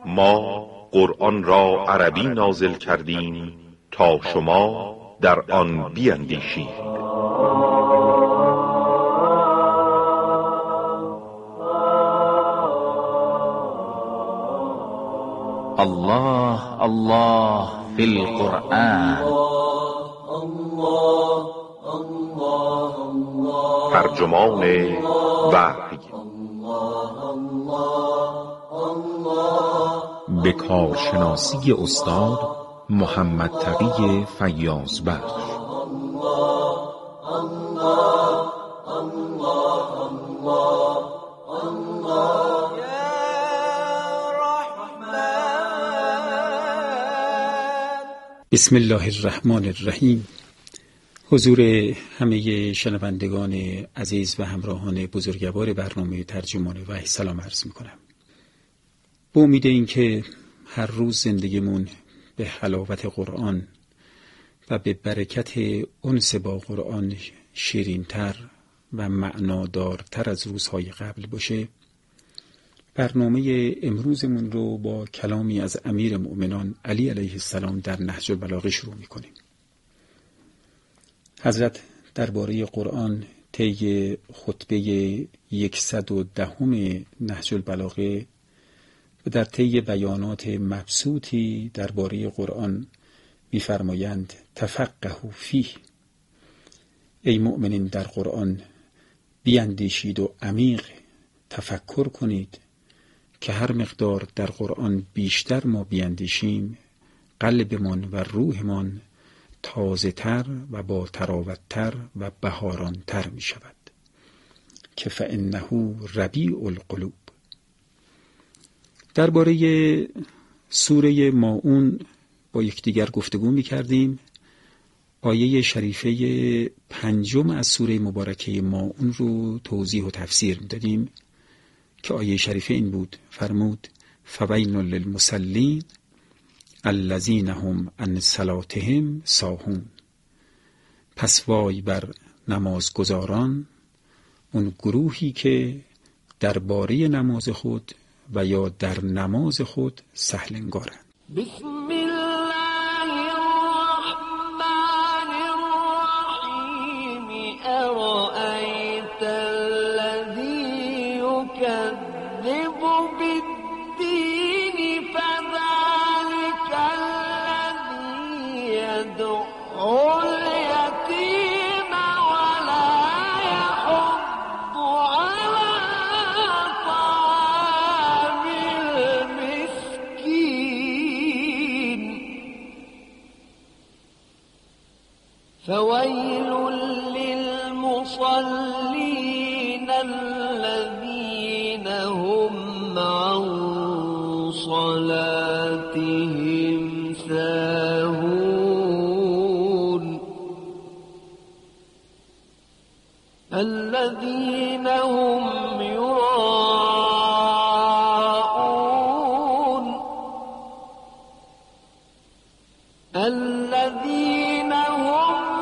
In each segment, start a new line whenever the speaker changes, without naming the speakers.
ما قرآن را عربی نازل کردیم تا شما در آن بیندیشید.
الله الله فی القرآن.
ترجمان وحی به کارشناسی استاد محمد تقی فیاضبخش.
بسم الله الرحمن الرحیم. حضور همه شنوندگان عزیز و همراهان بزرگوار برنامه ترجمان وحی سلام عرض میکنم. با امید این که هر روز زندگیمون به حلاوت قرآن و به برکت انس با قرآن شیرین‌تر و معنادارتر از روزهای قبل باشه، برنامه امروزمون رو با کلامی از امیر مؤمنان علی علیه السلام در نهج البلاغه شروع میکنیم. حضرت درباره قرآن طی خطبه 110 نهج البلاغه و در طی بیانات مبسوطی درباره قرآن می‌فرمایند تفقهوا فیه، ای مؤمنین در قرآن بیندیشید و عمیق تفکر کنید که هر مقدار در قرآن بیشتر ما بیندیشیم قلبمان و روحمان تازه تر و با تراوت تر و بهاران تر می شود که فإنه ربیع القلوب. درباره سوره ماعون با یکدیگر گفتگو می کردیم. آیه شریفه 5 از سوره مبارکه ماعون رو توضیح و تفسیر می دادیم که آیه شریفه این بود، فرمود فویل للمصلین الذین هم عن صلاتهم ساهون. پس وای بر نمازگزاران، اون گروهی که درباره نماز خود و یا در نماز خود سهلنگارند.
بسم الله الرحمن الرحیم. ارأیت الذی یکذب بالدین فذلک الذی یدعو الیتیم ولا یحض علی طعام المسکین. فویل للمصلین الذین هم عن صلاتهم ساهون الذین هم یراءون الذین هم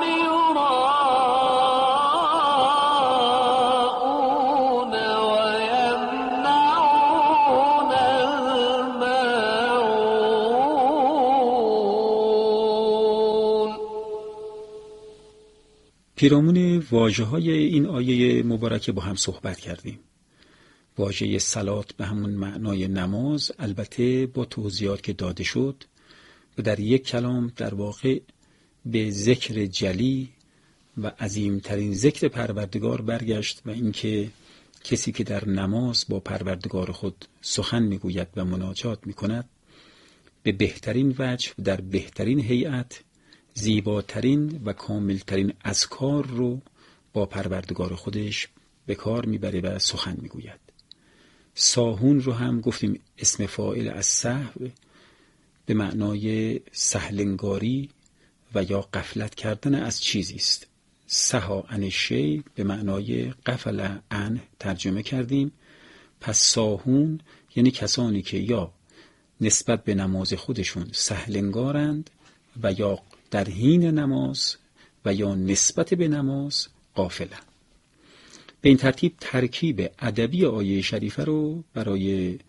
یراءون و یمنعون الماعون.
پیرامون واژه‌های این آیه مبارکه با هم صحبت کردیم. واژه صلات به همون معنای نماز، البته با توضیحات که داده شد و در یک کلام در واقع به ذکر جلی و عظیمترین ذکر پروردگار برگشت و اینکه کسی که در نماز با پروردگار خود سخن میگوید و مناجات میکند به بهترین وجه در بهترین هیئت زیباترین و کاملترین اذکار رو با پروردگار خودش به کار میبره و سخن میگوید. ساهون رو هم گفتیم اسم فاعل از سهو به معنای سهلنگاری و یا غفلت کردن از چیزی است. سها عن شیء به معنای غفل عن ترجمه کردیم. پس ساهون یعنی کسانی که یا نسبت به نماز خودشون سهلنگارند و یا در حین نماز و یا نسبت به نماز غافلند. به این ترتیب ترکیب ادبی آیه شریفه رو برای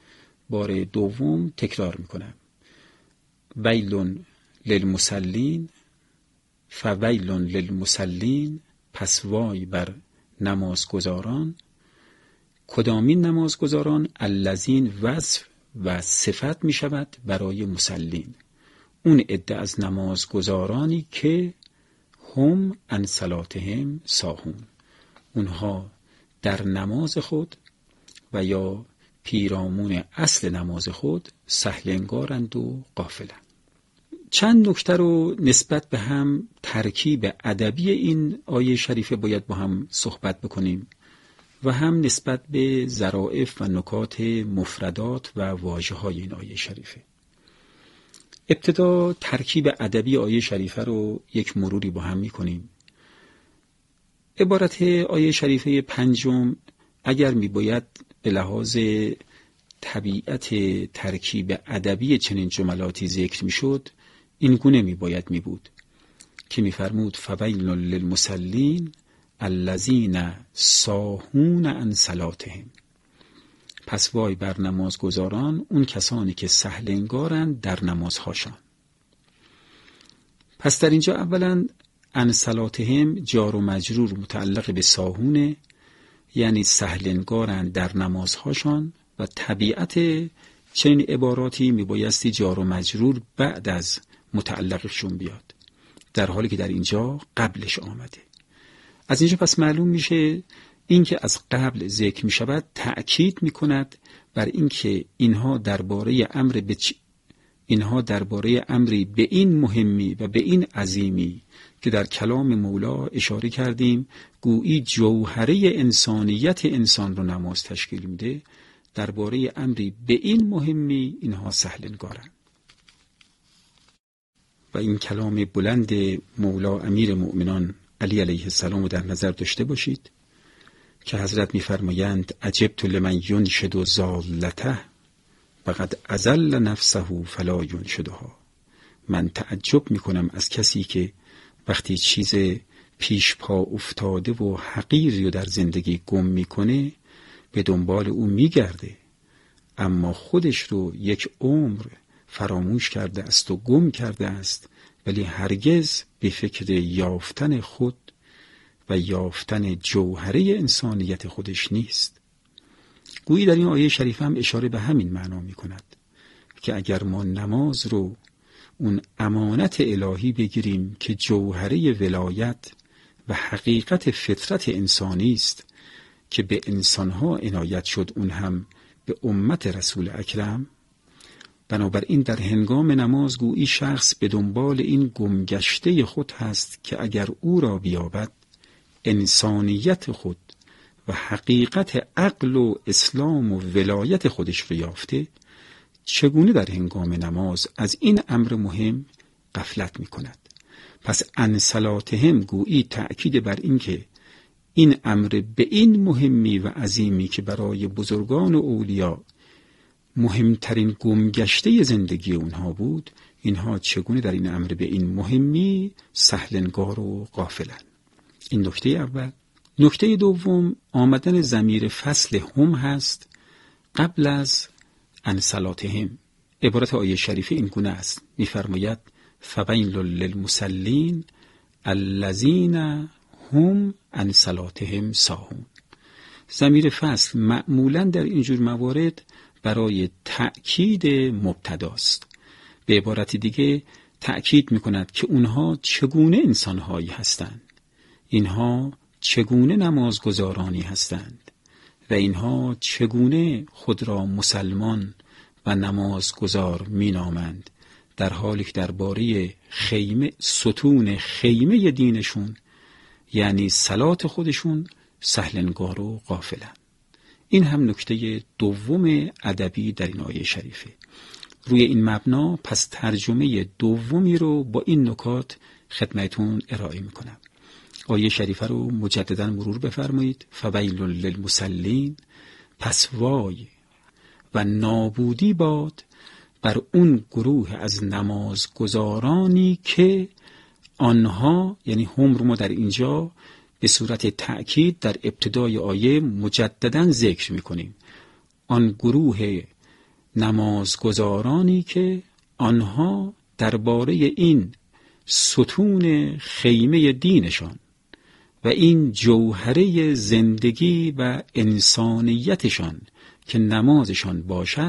بار دوم تکرار میکنم. ویل للمصلین، فویل للمصلین، پس وای بر نمازگزاران. کدامین نمازگزاران؟ الذین وصف و صفت می شود برای مصلین، اون عده از نمازگزارانی که هم عن صلاتهم ساهون، اونها در نماز خود و یا پیرامون اصل نماز خود سهل انگارند و غافلند. چند نکته رو نسبت به هم ترکیب ادبی این آیه شریفه باید با هم صحبت بکنیم و هم نسبت به ظرافت و نکات مفردات و واژه‌های این آیه شریفه. ابتدا ترکیب ادبی آیه شریفه رو یک مروری با هم می‌کنیم. عبارت آیه شریفه پنجم اگر می‌باید به لحاظ طبیعت ترکیب ادبی چنین جملاتی ذکر می‌شد، این گونه می‌باید می‌بود که می‌فرمود فویل للمصلین الذین ساهون عن صلاتهم، پس وای بر نمازگزاران، اون کسانی که سهل انگارند در نمازهاشان. پس در اینجا اولا عن صلاتهم جار و مجرور متعلق به ساهونه، یعنی سهل انگارند در نمازهاشان و طبیعت چنین عباراتی میبایستی جار و مجرور بعد از متعلقشون بیاد، در حالی که در اینجا قبلش آمده. از اینجا پس معلوم میشه این که از قبل ذکر می شود تأکید می کند بر این که اینها درباره امری به این مهمی و به این عظیمی که در کلام مولا اشاره کردیم گویی جوهره انسانیت انسان رو نماز تشکیل میده، درباره امری به این مهمی اینها سهل انگارند. و این کلام بلند مولا امیر مؤمنان علی علیه السلام رو در نظر داشته باشید که حضرت می‌فرمایند عجبت لمن ینشد ضالته فقد اذل نفسه فلا ینشدها. من تعجب می‌کنم از کسی که وقتی چیز پیش پا افتاده و حقیری رو در زندگی گم می‌کنه به دنبال او می‌گرده، اما خودش رو یک عمر فراموش کرده است و گم کرده است، ولی هرگز به فکر یافتن خود و یافتن جوهره انسانیت خودش نیست. گویی در این آیه شریف هم اشاره به همین معنا می کند که اگر ما نماز رو اون امانت الهی بگیریم که جوهره ولایت و حقیقت فطرت انسانی است که به انسانها عنایت شد، اون هم به امت رسول اکرم، بنابراین در هنگام نماز گویی شخص به دنبال این گمگشته خود هست که اگر او را بیابد انسانیت خود و حقیقت عقل و اسلام و ولایت خودش رو یافته، چگونه در هنگام نماز از این امر مهم غفلت می کند. پس عن صلاتهم گویی تأکید بر این که این امر به این مهمی و عظیمی که برای بزرگان و اولیا مهمترین گمگشته زندگی اونها بود، اینها چگونه در این امر به این مهمی سهلنگار و غافلن. این نکته اول. نکته دوم آمدن ضمیر فصل هم هست قبل از عن صلاتهم. عبارت آیه شریفه این گونه است، می‌فرماید فویل للمصلین الذین هم عن صلاتهم ساهون. ضمیر فصل معمولاً در اینجور موارد برای تأکید مبتداست. به عبارت دیگه تأکید می‌کند که اونها چگونه انسان‌هایی هستند، اینها چگونه نمازگزارانی هستند و اینها چگونه خود را مسلمان و نمازگزار مینامند، در حالی که درباره ستون خیمه دینشون یعنی صلات خودشون سهلنگار و غافلن. این هم نکته دوم ادبی در این آیه شریفه. روی این مبنا پس ترجمه دومی رو با این نکات خدمتون ارائه میکنم. آیه شریفه رو مجددا مرور بفرمایید. فویل للمصلین، پس وای و نابودی باد بر اون گروه از نمازگزارانی که آنها، یعنی هم رو ما در اینجا به صورت تأکید در ابتدای آیه مجددا ذکر میکنیم، آن گروه نمازگزارانی که آنها درباره این ستون خیمه دینشان و این جوهره زندگی و انسانیتشان که نمازشان باشد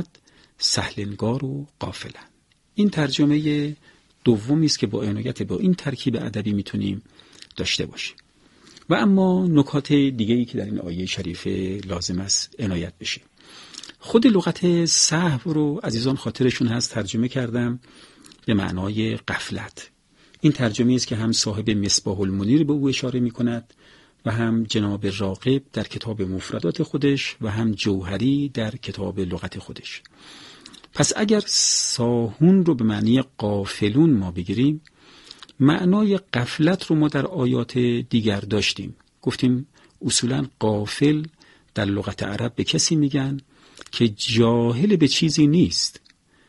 سهلنگار و غافلند. این ترجمه دومی است که با عنایت با این ترکیب ادبی میتونیم داشته باشیم. و اما نکات دیگه‌ای که در این آیه شریفه لازم است عنایت بشه. خود لغت سهو رو عزیزان خاطرشون هست ترجمه کردم به معنای غفلت. این ترجمه است که هم صاحب مصباح المنیر به او اشاره می‌کند و هم جناب راغب در کتاب مفردات خودش و هم جوهری در کتاب لغت خودش. پس اگر ساهون رو به معنی غافلون ما بگیریم، معنای غفلت رو ما در آیات دیگر داشتیم. گفتیم اصولاً غافل در لغت عرب به کسی میگن که جاهل به چیزی نیست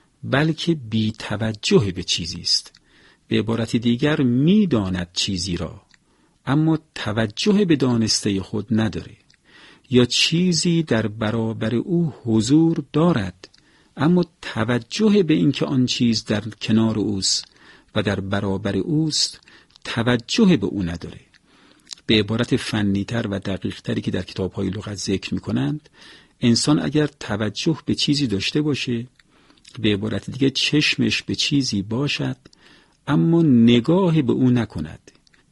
بلکه بی توجه به چیزی است. به عبارت دیگر میداند چیزی را اما توجه به دانسته خود نداره، یا چیزی در برابر او حضور دارد اما توجه به اینکه آن چیز در کنار اوست و در برابر اوست توجه به او نداره. به عبارت فنی‌تر و دقیق‌تری که در کتاب‌های لغت ذکر می‌کنند، انسان اگر توجه به چیزی داشته باشه، به عبارت دیگه چشمش به چیزی باشد اما نگاه به او نکند،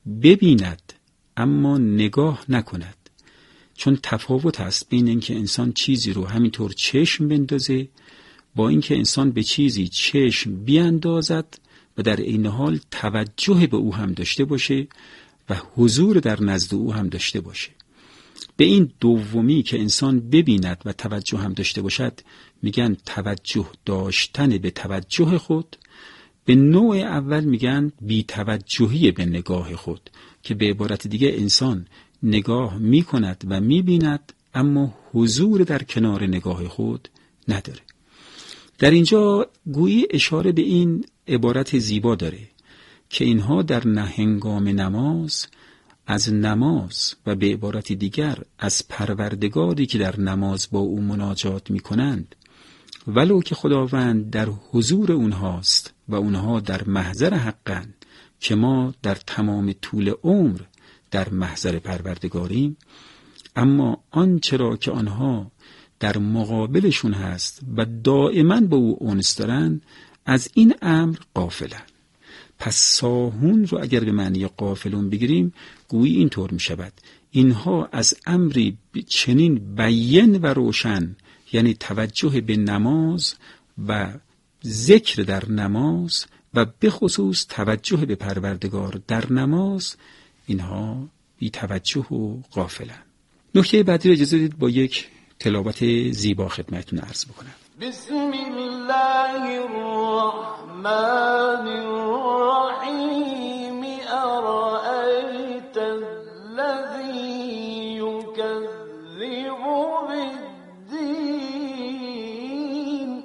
ببیند اما نگاه نکند، چون تفاوت است بین اینکه انسان چیزی رو همینطور چشم بندازه با اینکه انسان به چیزی چشم بیاندازد و در این حال توجه به او هم داشته باشه و حضور در نزد او هم داشته باشه. به این دومی که انسان ببیند و توجه هم داشته باشد میگن توجه داشتن به توجه خود. به نوع اول میگن بی توجهی به نگاه خود، که به عبارت دیگه انسان نگاه میکند و میبیند اما حضور در کنار نگاه خود نداره. در اینجا گویی اشاره به این عبارت زیبا داره که اینها در هنگام نماز از نماز و به عبارت دیگر از پروردگاری که در نماز با او مناجات می کنند، ولو که خداوند در حضور اونهاست و اونها در محضر حقن که ما در تمام طول عمر در محضر پروردگاریم، اما آنچه را که آنها در مقابلشون هست و دائما با او انس دارن از این امر غافلن. پس ساهون رو اگر به معنی غافلون بگیریم گویی اینطور می شود: اینها از امری چنین بیان و روشن، یعنی توجه به نماز و ذکر در نماز و به خصوص توجه به پروردگار در نماز، اینها بی توجه و غافلن. نکته بعدی رو اجازه بدید با یک تلاوت زیبا خدمتتون عرض بکنم.
بسم الله الرحمن الرحیم. ارأیت الذی یکذب بالدین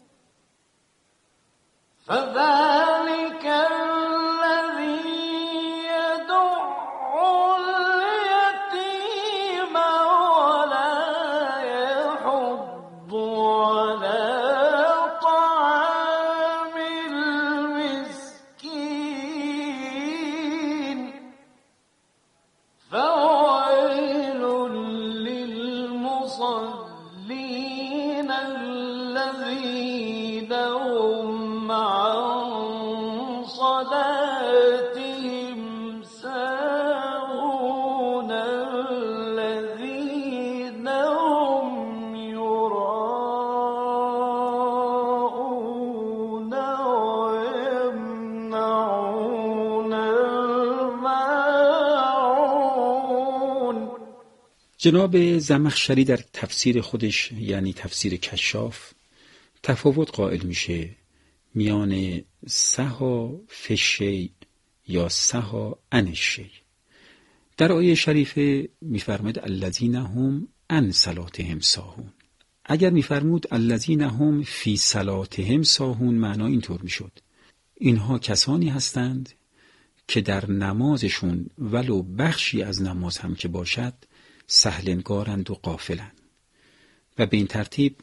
فذلک الذی یدع الیتیم ولا یحض علی طعام المسکین فویل للمصلین الذین هم عن صلاتهم ساهون الذین هم یراءون ویمنعون الماعون.
جناب زمخشری در تفسیر خودش، یعنی تفسیر کشاف، تفاوت قائل میشه میان سها فشی یا سها انشی. در آیه شریفه میفرماید الذین هم عن صلاتهم ساهون. اگر میفرمود الذین هم فی صلاتهم ساهون، معنا اینطور میشد: اینها کسانی هستند که در نمازشون ولو بخشی از نماز هم که باشد سهلنگارند و غافلند. و به این ترتیب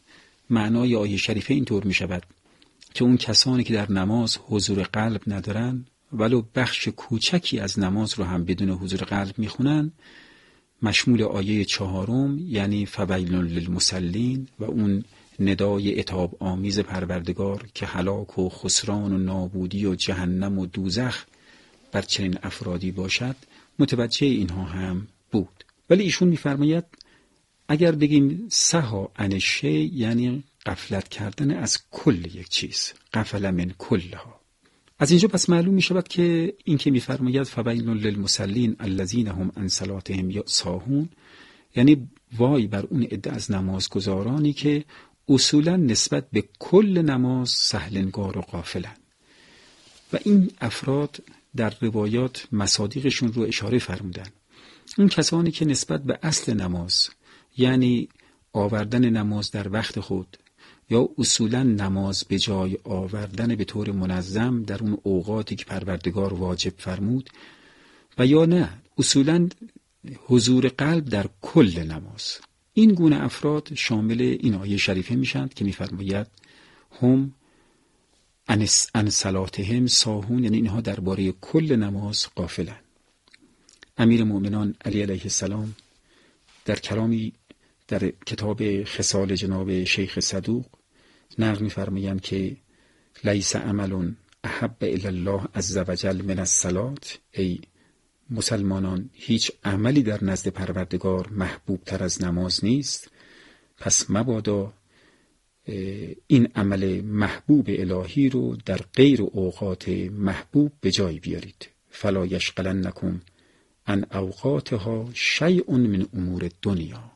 معنای آیه شریفه اینطور می شود که اون کسانی که در نماز حضور قلب ندارن ولو بخش کوچکی از نماز رو هم بدون حضور قلب می خونن، مشمول آیه 4 یعنی فویل للمصلین و اون ندای عتاب آمیز پروردگار که هلاک و خسران و نابودی و جهنم و دوزخ بر چنین افرادی باشد، متوجه اینها هم بود. ولی ایشون می‌فرماید اگر بگیم سها عن شیء یعنی غفلت کردن از کل یک چیز، غفل من کلها. از اینجا پس معلوم می شود که این که می فرماید فویل للمصلین الذین هم عن صلاتهم ساهون، یعنی وای بر اون عده از نمازگزارانی که اصولا نسبت به کل نماز سهلنگار و غافلن. و این افراد در روایات مصادیقشون رو اشاره فرمودن. اون کسانی که نسبت به اصل نماز، یعنی آوردن نماز در وقت خود یا اصولا نماز به جای آوردن به طور منظم در اون اوقاتی که پروردگار واجب فرمود، و یا نه اصولا حضور قلب در کل نماز، این گونه افراد شامل این آیه شریفه میشند که میفرماید هم عن صلاتهم ساهون، یعنی اینها درباره کل نماز غافلند. امیر مومنان علی علیه السلام در کلامی در کتاب خصال جناب شیخ صدوق نقل می‌فرمایند که لیس عمل احب الی الله عز وجل من الصلاة، ای مسلمانان هیچ عملی در نزد پروردگار محبوب تر از نماز نیست، پس مبادا این عمل محبوب الهی رو در غیر اوقات محبوب به جای بیارید. فلا یشغلنکم عن اوقاتها شیء من امور دنیا،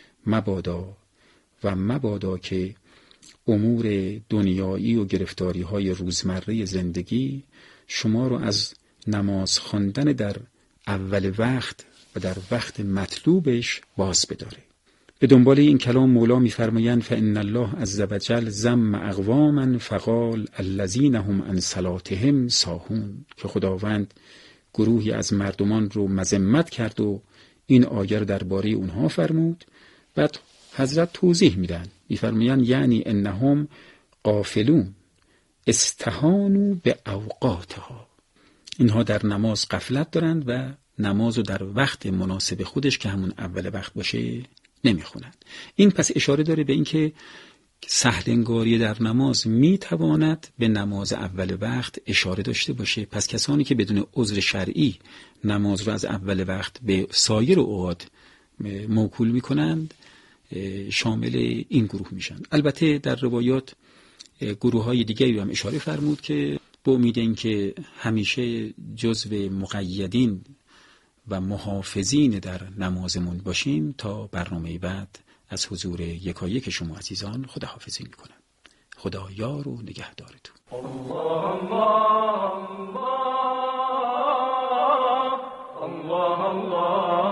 مبادا که امور دنیایی و گرفتاری های روزمره زندگی شما رو از نماز خواندن در اول وقت و در وقت مطلوبش باز بداره. به دنبال این کلام مولا می‌فرمایند فإن الله عز وجل ذم اقواما فقال الذين هم عن صلاتهم ساهون، که خداوند گروهی از مردمان رو مذمت کرد و این آیه رو درباره اونها فرمود. بعد حضرت توضیح میدن، می‌فرمایند یعنی انهم غافلون استهانوا به اوقاتها، اینها در نماز غفلت دارند و نمازو در وقت مناسب خودش که همون اول وقت باشه نمیخونند. این پس اشاره داره به اینکه سهلنگاری در نماز میتواند به نماز اول وقت اشاره داشته باشه. پس کسانی که بدون عذر شرعی نماز رو از اول وقت به سایر اوقات موکول میکنند شامل این گروه میشن. البته در روایات گروه های دیگری هم اشاره فرمود که با امید این که همیشه جزو مقیدین و محافظین در نمازمون باشیم. تا برنامه بعد از حضور یکایک شما عزیزان خداحافظی میکنم. خدا یار و نگهدارتون.
الله الله الله الله الله